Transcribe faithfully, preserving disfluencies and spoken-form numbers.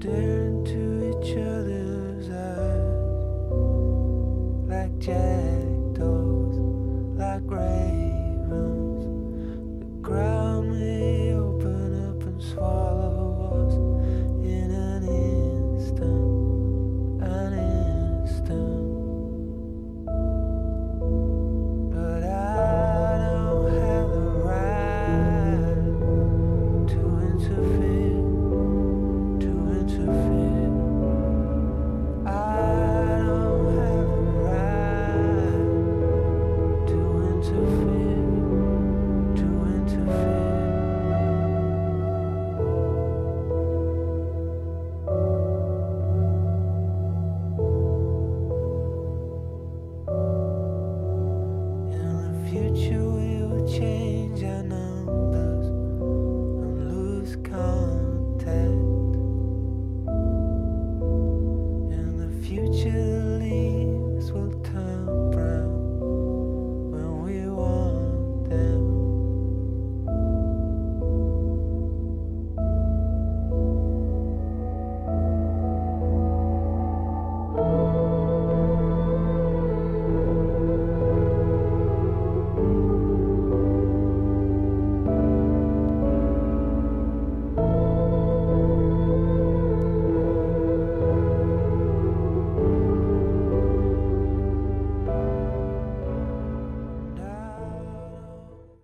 stare into each other's eyes like jackdaws, like ravens. The ground may open up and swallow us in an instant, an instant. But I don't have the right to interfere, to interfere. I don't have the right to interfere, to interfere. In the future we will change, I know.